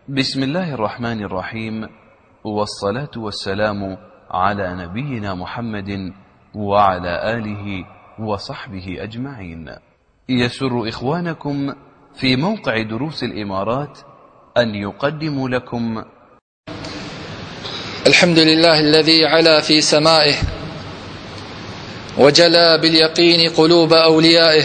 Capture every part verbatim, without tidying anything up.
بسم الله الرحمن الرحيم، والصلاة والسلام على نبينا محمد وعلى آله وصحبه أجمعين. يسر إخوانكم في موقع دروس الإمارات أن يقدموا لكم الحمد لله الذي علا في سمائه وجلى باليقين قلوب أوليائه،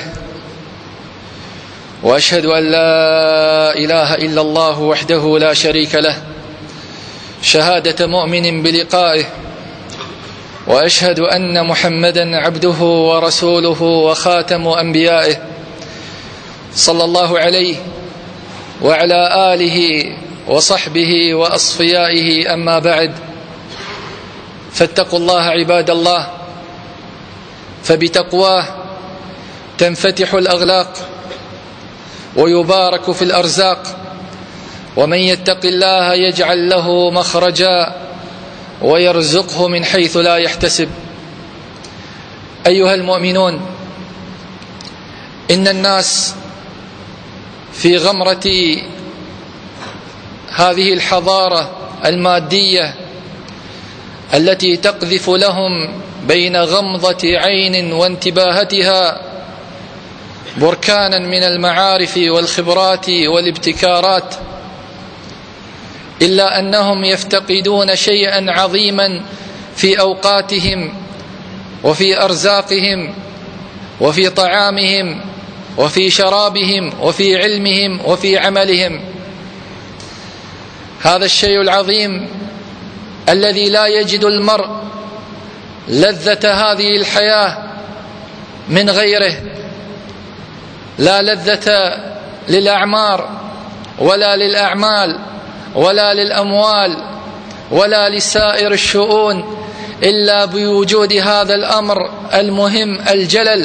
وأشهد أن لا إله إلا الله وحده لا شريك له شهادة مؤمن بلقائه، وأشهد أن محمدا عبده ورسوله وخاتم أنبيائه صلى الله عليه وعلى آله وصحبه وأصفيائه. أما بعد، فاتقوا الله عباد الله، فبتقواه تنفتح الأغلاق ويبارك في الأرزاق، ومن يتق الله يجعل له مخرجا ويرزقه من حيث لا يحتسب. أيها المؤمنون، إن الناس في غمرة هذه الحضارة المادية التي تقذف لهم بين غمضة عين وانتباهتها بركانا من المعارف والخبرات والابتكارات، إلا أنهم يفتقدون شيئا عظيما في أوقاتهم وفي أرزاقهم وفي طعامهم وفي شرابهم وفي علمهم وفي عملهم. هذا الشيء العظيم الذي لا يجد المرء لذة هذه الحياة من غيره، لا لذة للأعمار ولا للأعمال ولا للأموال ولا لسائر الشؤون إلا بوجود هذا الأمر المهم الجلل.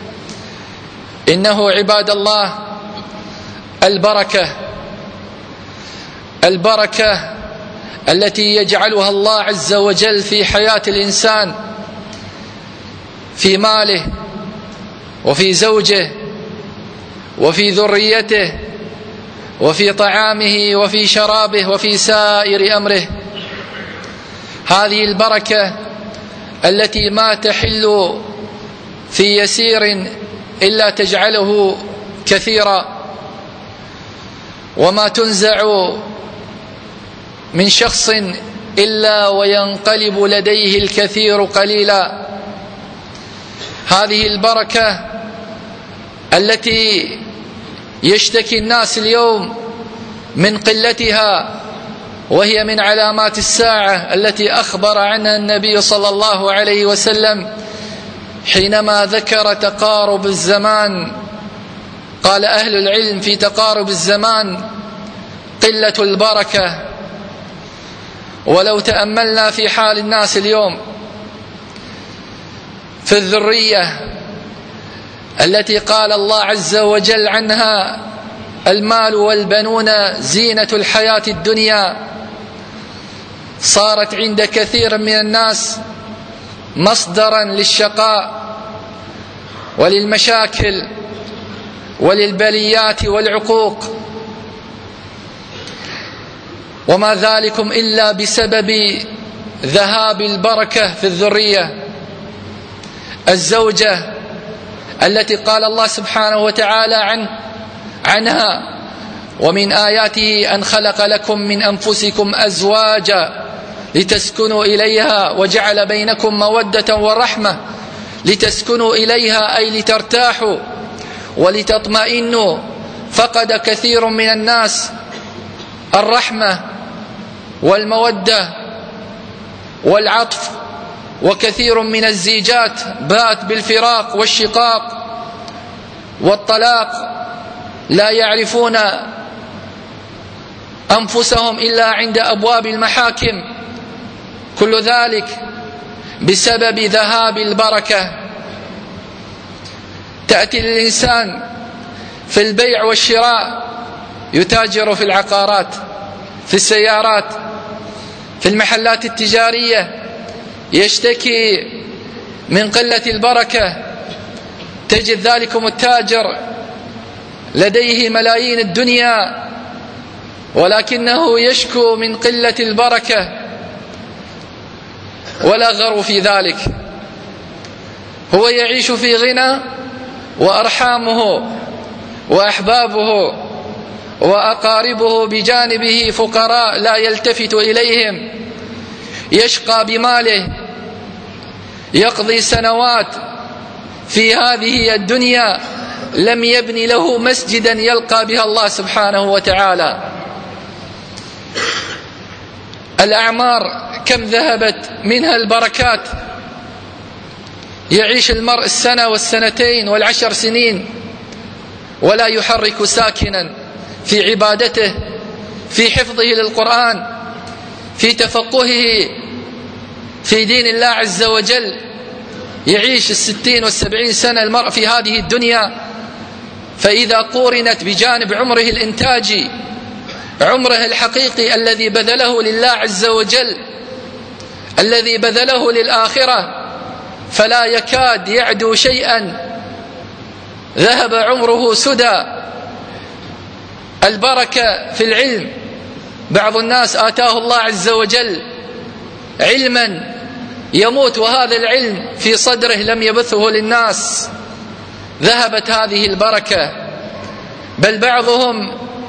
إنه عباد الله البركة، البركة التي يجعلها الله عز وجل في حياة الإنسان، في ماله وفي زوجه وفي ذريته وفي طعامه وفي شرابه وفي سائر أمره. هذه البركة التي ما تحل في يسير إلا تجعله كثيرا، وما تنزع من شخص إلا وينقلب لديه الكثير قليلا. هذه البركة التي يشتكي الناس اليوم من قلتها، وهي من علامات الساعة التي أخبر عنها النبي صلى الله عليه وسلم حينما ذكر تقارب الزمان. قال أهل العلم في تقارب الزمان قلة البركة. ولو تأملنا في حال الناس اليوم في الذرية التي قال الله عز وجل عنها المال والبنون زينة الحياة الدنيا، صارت عند كثير من الناس مصدرا للشقاء وللمشاكل وللبليات والعقوق، وما ذلكم إلا بسبب ذهاب البركة في الذرية. الزوجة التي قال الله سبحانه وتعالى عن عنها ومن آياته أن خلق لكم من أنفسكم أزواجا لتسكنوا إليها وجعل بينكم مودة ورحمة. لتسكنوا إليها أي لترتاحوا ولتطمئنوا. فقد كثير من الناس الرحمة والمودة والعطف، وكثير من الزيجات بات بالفراق والشقاق والطلاق، لا يعرفون أنفسهم إلا عند أبواب المحاكم. كل ذلك بسبب ذهاب البركة. تأتي الإنسان في البيع والشراء، يتاجر في العقارات، في السيارات، في المحلات التجارية، يشتكي من قلة البركة. تجد ذلكم التاجر لديه ملايين الدنيا ولكنه يشكو من قلة البركة ولا غرو في ذلك. هو يعيش في غنى وأرحامه وأحبابه وأقاربه بجانبه فقراء لا يلتفت إليهم، يشقى بماله، يقضي سنوات في هذه الدنيا لم يبن له مسجدا يلقى بها الله سبحانه وتعالى. الأعمار كم ذهبت منها البركات، يعيش المرء السنة والسنتين والعشر سنين ولا يحرك ساكنا في عبادته، في حفظه للقرآن، في تفقهه في دين الله عز وجل. يعيش الستين والسبعين سنة المرء في هذه الدنيا، فإذا قورنت بجانب عمره الإنتاجي، عمره الحقيقي الذي بذله لله عز وجل، الذي بذله للآخرة، فلا يكاد يعدو شيئا، ذهب عمره سدى. البركة في العلم، بعض الناس آتاه الله عز وجل علما يموت وهذا العلم في صدره لم يبثه للناس، ذهبت هذه البركة. بل بعضهم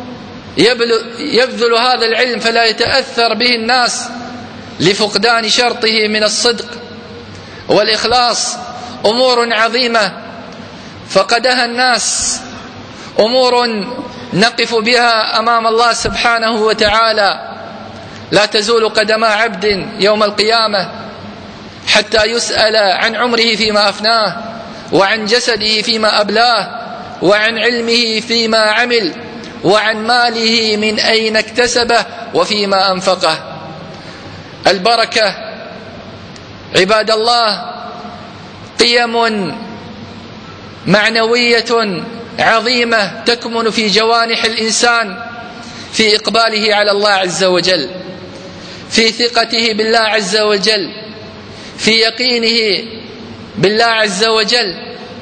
يبذل هذا العلم فلا يتأثر به الناس لفقدان شرطه من الصدق والإخلاص. أمور عظيمة فقدها الناس، أمور نقف بها أمام الله سبحانه وتعالى، لا تزول قدما عبد يوم القيامة حتى يسأل عن عمره فيما أفناه، وعن جسده فيما أبلاه، وعن علمه فيما عمل، وعن ماله من أين اكتسبه وفيما أنفقه. البركة عباد الله قيم معنوية عظيمة تكمن في جوانح الإنسان، في إقباله على الله عز وجل، في ثقته بالله عز وجل، في يقينه بالله عز وجل.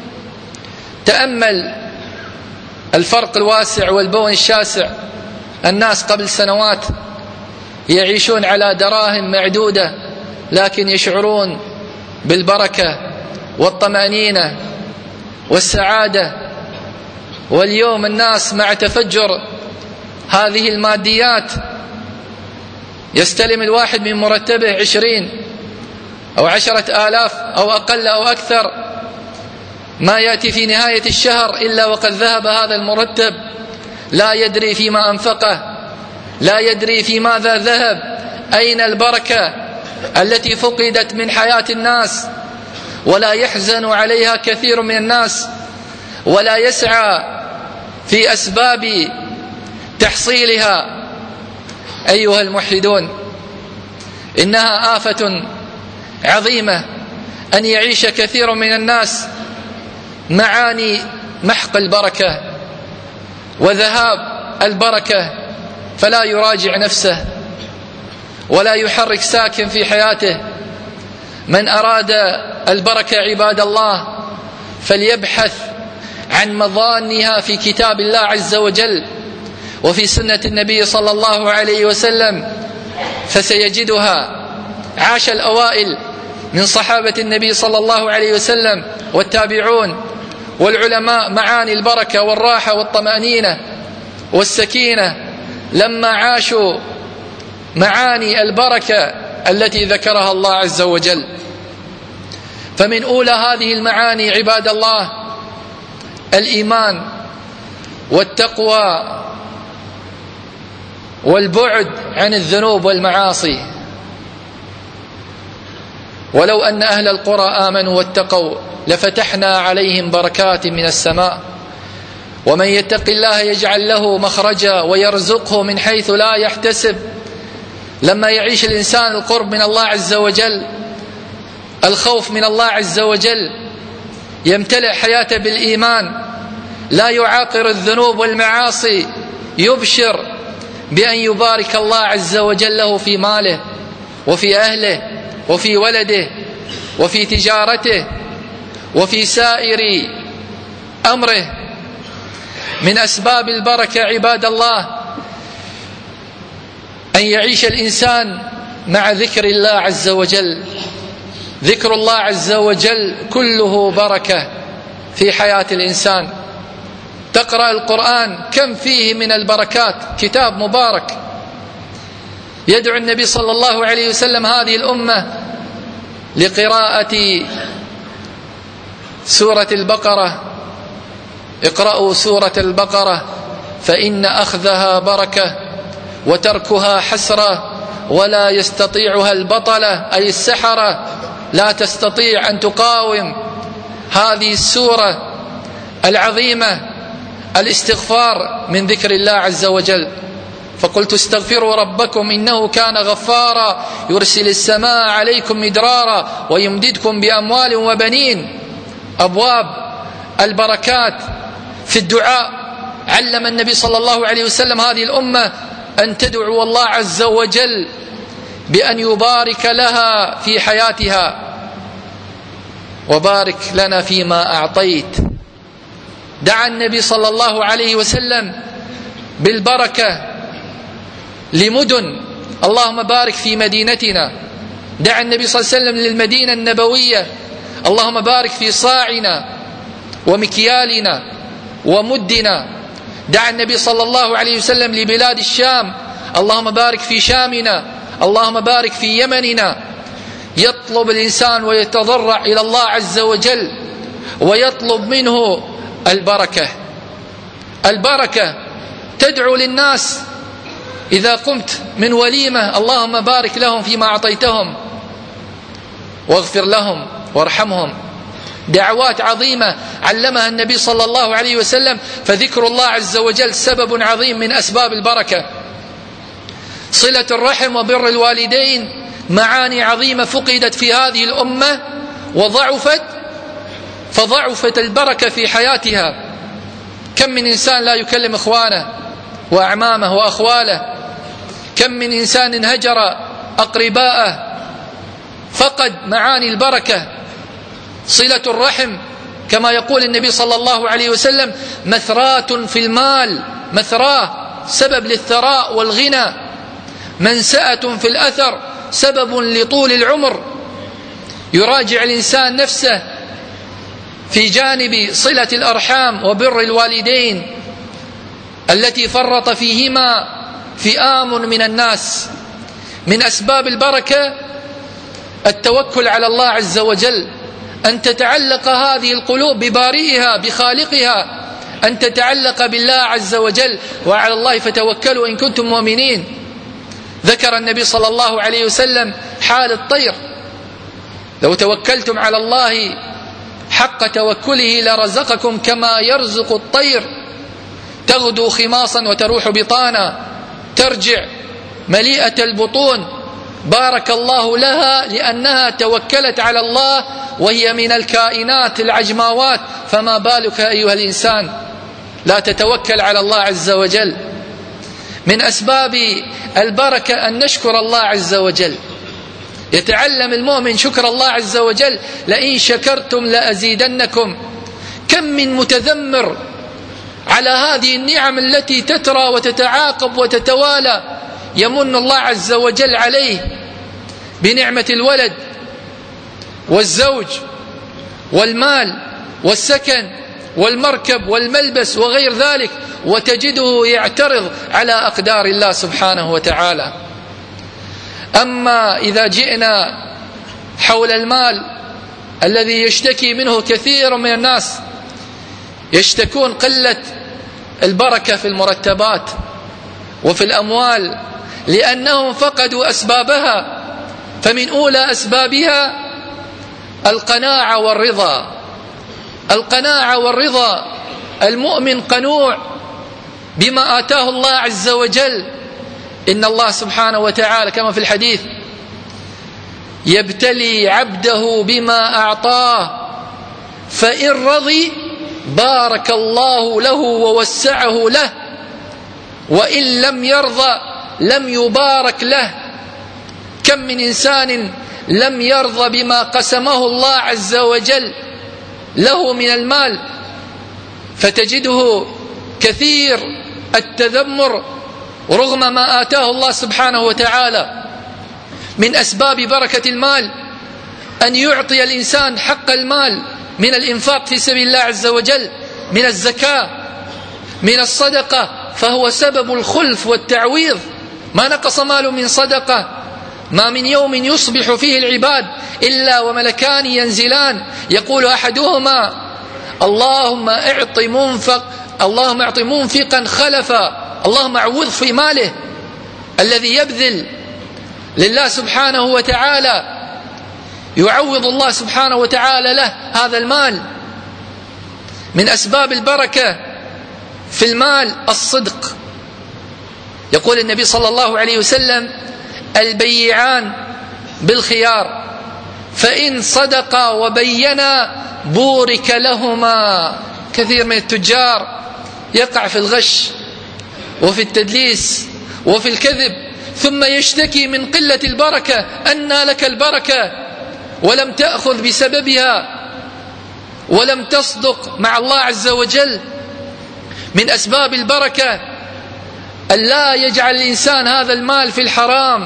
تأمل الفرق الواسع والبون الشاسع. الناس قبل سنوات يعيشون على دراهم معدودة لكن يشعرون بالبركة والطمأنينة والسعادة. واليوم الناس مع تفجر هذه الماديات يستلم الواحد من مرتبه عشرين أو عشرة آلاف أو أقل أو أكثر، ما يأتي في نهاية الشهر إلا وقد ذهب هذا المرتب، لا يدري فيما أنفقه، لا يدري في ماذا ذهب. أين البركة التي فقدت من حياة الناس؟ ولا يحزن عليها كثير من الناس، ولا يسعى في أسباب تحصيلها. أيها الموحدون، إنها آفة عظيمة أن يعيش كثير من الناس معاني محق البركة وذهاب البركة، فلا يراجع نفسه ولا يحرك ساكن في حياته. من أراد البركة عباد الله فليبحث عن مظانها في كتاب الله عز وجل وفي سنة النبي صلى الله عليه وسلم، فسيجدها. عاش الأوائل من صحابة النبي صلى الله عليه وسلم والتابعون والعلماء معاني البركة والراحة والطمأنينة والسكينة لما عاشوا معاني البركة التي ذكرها الله عز وجل. فمن أولى هذه المعاني عباد الله الإيمان والتقوى والبعد عن الذنوب والمعاصي. ولو أن أهل القرى آمنوا واتقوا لفتحنا عليهم بركات من السماء ومن يتق الله يجعل له مخرجا ويرزقه من حيث لا يحتسب. لما يعيش الإنسان القرب من الله عز وجل، الخوف من الله عز وجل، يمتلئ حياته بالإيمان، لا يعاقر الذنوب والمعاصي، يبشر بأن يبارك الله عز وجل له في ماله وفي أهله وفي ولده وفي تجارته وفي سائر أمره. من أسباب البركة عباد الله أن يعيش الإنسان مع ذكر الله عز وجل. ذكر الله عز وجل كله بركة في حياة الإنسان. تقرأ القرآن كم فيه من البركات، كتاب مبارك. يدعو النبي صلى الله عليه وسلم هذه الأمة لقراءة سورة البقرة. اقرأوا سورة البقرة فإن أخذها بركة وتركها حسرة ولا يستطيعها البطلة أي السحرة، لا تستطيع أن تقاوم هذه السورة العظيمة. الاستغفار من ذكر الله عز وجل. فقلت استغفروا ربكم إنه كان غفارا يرسل السماء عليكم مدرارا ويمددكم بأموال وبنين. أبواب البركات في الدعاء. علم النبي صلى الله عليه وسلم هذه الأمة أن تدعو الله عز وجل بأن يبارك لها في حياتها. وبارك لنا فيما أعطيت. دعا النبي صلى الله عليه وسلم بالبركة لمدن. اللهم بارك في مدينتنا. دعا النبي صلى الله عليه وسلم للمدينة النبوية. اللهم بارك في صاعنا ومكيالنا ومدنا. دعا النبي صلى الله عليه وسلم لبلاد الشام. اللهم بارك في شامنا. اللهم بارك في يمننا. يطلب الإنسان ويتضرع إلى الله عز وجل ويطلب منه البركة. البركة تدعو للناس إذا قمت من وليمة اللهم بارك لهم فيما أعطيتهم واغفر لهم وارحمهم. دعوات عظيمة علمها النبي صلى الله عليه وسلم. فذكر الله عز وجل سبب عظيم من أسباب البركة. صلة الرحم وبر الوالدين معاني عظيمة فقدت في هذه الأمة وضعفت، فضعفت البركة في حياتها. كم من إنسان لا يكلم إخوانه وأعمامه وأخواله. كم من إنسان هجر أقرباءه، فقد معاني البركة. صلة الرحم كما يقول النبي صلى الله عليه وسلم مثرات في المال. مثراه سبب للثراء والغنى. منسأة في الأثر سبب لطول العمر. يراجع الإنسان نفسه في جانب صلة الأرحام وبر الوالدين التي فرط فيهما فئام من الناس. من أسباب البركة التوكل على الله عز وجل. أن تتعلق هذه القلوب ببارئها بخالقها. أن تتعلق بالله عز وجل. وعلى الله فتوكلوا إن كنتم مؤمنين. ذكر النبي صلى الله عليه وسلم حال الطير. لو توكلتم على الله حق توكله لرزقكم كما يرزق الطير تغدو خماصا وتروح بطانا ترجع مليئة البطون. بارك الله لها لأنها توكلت على الله وهي من الكائنات العجماوات. فما بالك أيها الإنسان لا تتوكل على الله عز وجل. من أسباب البركة أن نشكر الله عز وجل. يتعلم المؤمن شكر الله عز وجل. لئن شكرتم لأزيدنكم. كم من متذمر على هذه النعم التي تترى وتتعاقب وتتوالى. يمن الله عز وجل عليه بنعمة الولد والزوج والمال والسكن والمركب والملبس وغير ذلك، وتجده يعترض على أقدار الله سبحانه وتعالى. أما إذا جئنا حول المال الذي يشتكي منه كثير من الناس، يشتكون قلة البركة في المرتبات وفي الأموال لأنهم فقدوا أسبابها. فمن أولى أسبابها القناعة والرضا. القناعة والرضا. المؤمن قنوع بما آتاه الله عز وجل. إن الله سبحانه وتعالى كما في الحديث يبتلي عبده بما أعطاه فإن رضي بارك الله له ووسعه له، وإن لم يرضى لم يبارك له. كم من إنسان لم يرضى بما قسمه الله عز وجل له من المال، فتجده كثير التذمر رغم ما آتاه الله سبحانه وتعالى من أسباب بركة المال أن يعطي الإنسان حق المال من الإنفاق في سبيل الله عز وجل، من الزكاة، من الصدقة، فهو سبب الخلف والتعويض. ما نقص مال من صدقة. ما من يوم يصبح فيه العباد إلا وملكان ينزلان يقول أحدهما اللهم اعط منفق اللهم اعط منفقا خلفا، اللهم اعوض في ماله. الذي يبذل لله سبحانه وتعالى يعوض الله سبحانه وتعالى له هذا المال. من أسباب البركة في المال الصدق. يقول النبي صلى الله عليه وسلم البيعان بالخيار فإن صدقا وبينا بورك لهما. كثير من التجار يقع في الغش وفي التدليس وفي الكذب، ثم يشتكي من قلة البركة. أنى لك البركة ولم تأخذ بسببها ولم تصدق مع الله عز وجل. من أسباب البركة أن لا يجعل الإنسان هذا المال في الحرام.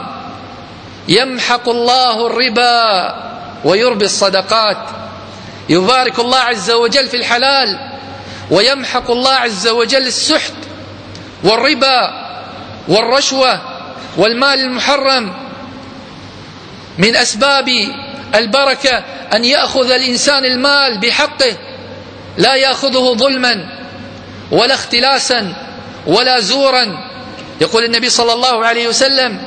يمحق الله الربا ويربي الصدقات. يبارك الله عز وجل في الحلال ويمحق الله عز وجل السحت والربا والرشوة والمال المحرم. من أسباب البركة أن يأخذ الإنسان المال بحقه، لا يأخذه ظلما ولا اختلاسا ولا زورا. يقول النبي صلى الله عليه وسلم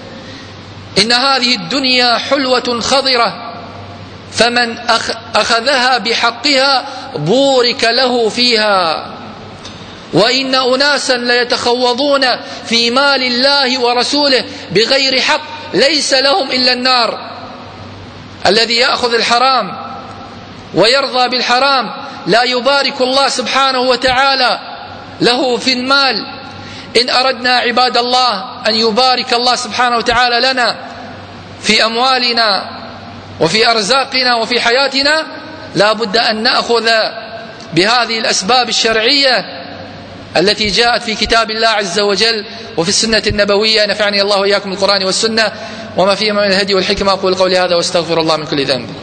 إن هذه الدنيا حلوة خضرة فمن أخذها بحقها بورك له فيها، وإن أناسا ليتخوضون في مال الله ورسوله بغير حق ليس لهم إلا النار. الذي يأخذ الحرام ويرضى بالحرام لا يبارك الله سبحانه وتعالى له في المال. إن أردنا عباد الله أن يبارك الله سبحانه وتعالى لنا في أموالنا وفي أرزاقنا وفي حياتنا لا بد أن نأخذ بهذه الأسباب الشرعية التي جاءت في كتاب الله عز وجل وفي السنة النبوية. نفعني الله وإياكم بالقرآن والسنة وما فيهما من الهدي والحكمة. أقول قولي هذا واستغفر الله من كل ذنب.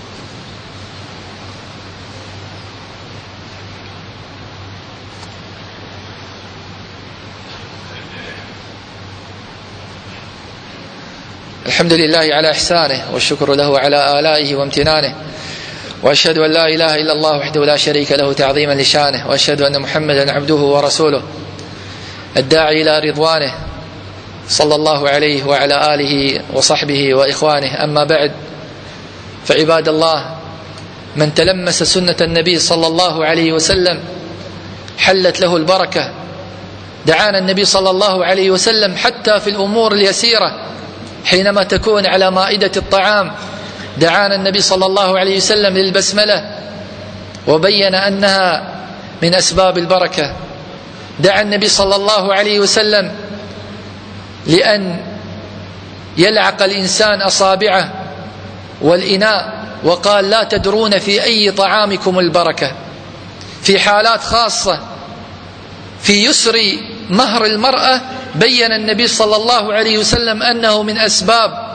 الحمد لله على إحسانه والشكر له على آلائه وامتنانه، وأشهد أن لا إله إلا الله وحده لا شريك له تعظيما لشانه، وأشهد أن محمدا عبده ورسوله الداعي إلى رضوانه صلى الله عليه وعلى آله وصحبه وإخوانه. أما بعد، فعباد الله، من تلمس سنة النبي صلى الله عليه وسلم حلت له البركة. دعانا النبي صلى الله عليه وسلم حتى في الأمور اليسيرة حينما تكون على مائدة الطعام. دعانا النبي صلى الله عليه وسلم للبسملة وبين أنها من أسباب البركة. دعا النبي صلى الله عليه وسلم لأن يلعق الإنسان أصابعه والإناء، وقال لا تدرون في أي طعامكم البركة. في حالات خاصة في يسر مهر المرأة بين النبي صلى الله عليه وسلم أنه من أسباب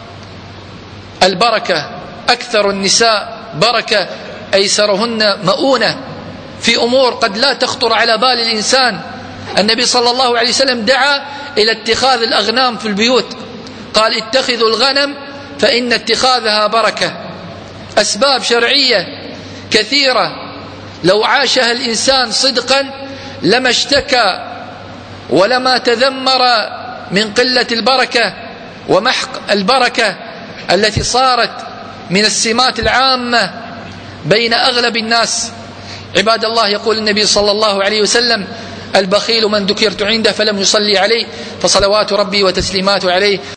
البركة. أكثر النساء بركة أيسرهن مؤونة في أمور قد لا تخطر على بال الإنسان. النبي صلى الله عليه وسلم دعا إلى اتخاذ الأغنام في البيوت، قال اتخذوا الغنم فإن اتخاذها بركة. أسباب شرعية كثيرة لو عاشها الإنسان صدقا لما اشتكى ولما تذمر من قلة البركة ومحق البركة التي صارت من السمات العامة بين أغلب الناس. عباد الله، يقول النبي صلى الله عليه وسلم البخيل من ذكرت عنده فلم يصلي عليه فصلوات ربي وتسليماته عليه